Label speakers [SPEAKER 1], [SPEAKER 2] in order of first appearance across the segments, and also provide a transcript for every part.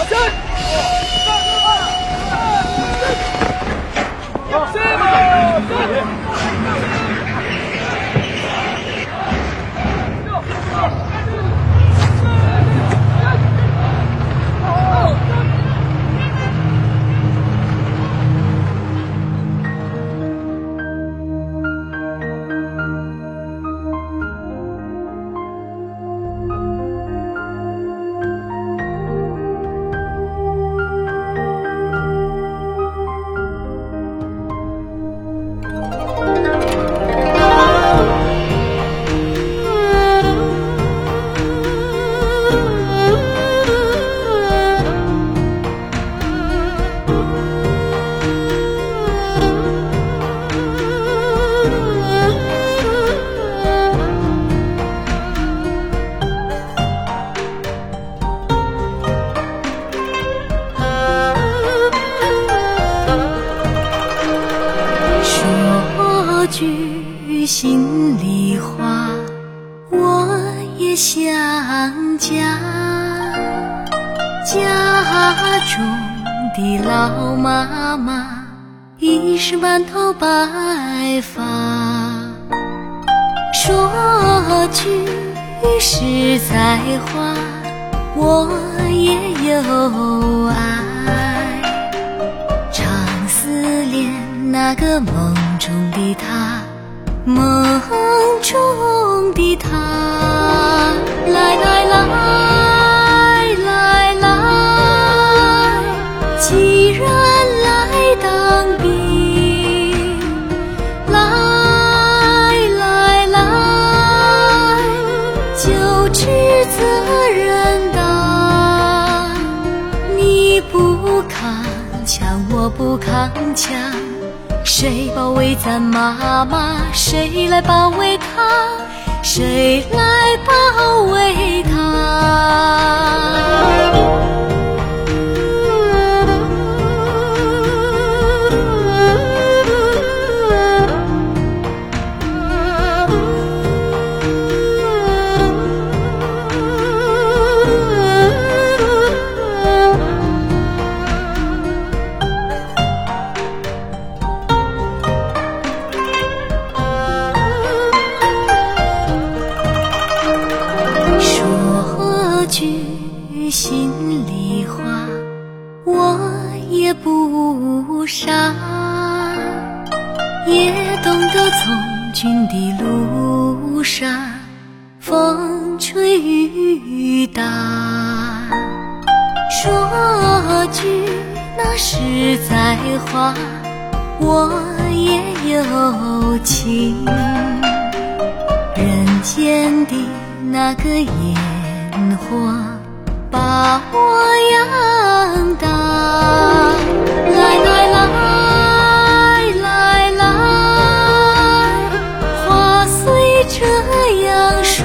[SPEAKER 1] 句心里话，我也想家。家中的老妈妈已是满头白发，说句实在话，我也有爱，常思念那个梦中的他，梦中的他。来来来来来，既然来当兵，来来来，就职责任大。你不扛枪，我不扛枪，谁保卫咱妈妈？谁来保卫她？谁来保卫她？句心里话，我也不傻，也懂得从军的路上风吹雨打。说句那实在话，我也有情，人间的那个烟火把我养大。来来来来来，话虽这样说，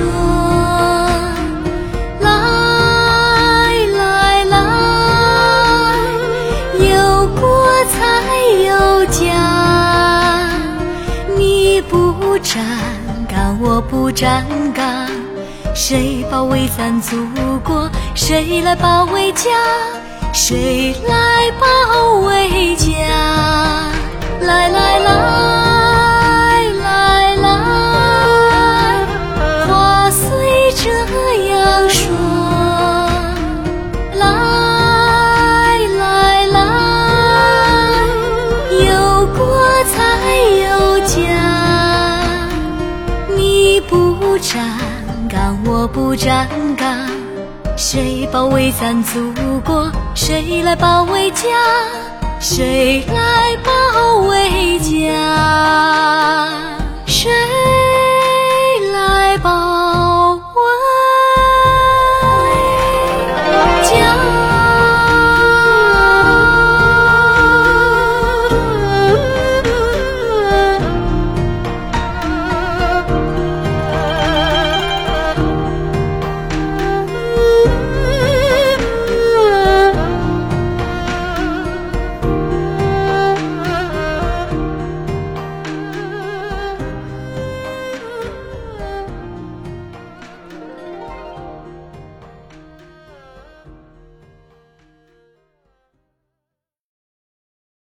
[SPEAKER 1] 来来来，有国才有家。你不站岗，我不站岗，谁保卫咱祖国？谁来保卫家？谁来保卫家？来来来来来，话虽这样说，来来来，有国才有家。你不站岗，我不站岗，谁保卫咱祖国？谁来保卫家？谁来保卫家？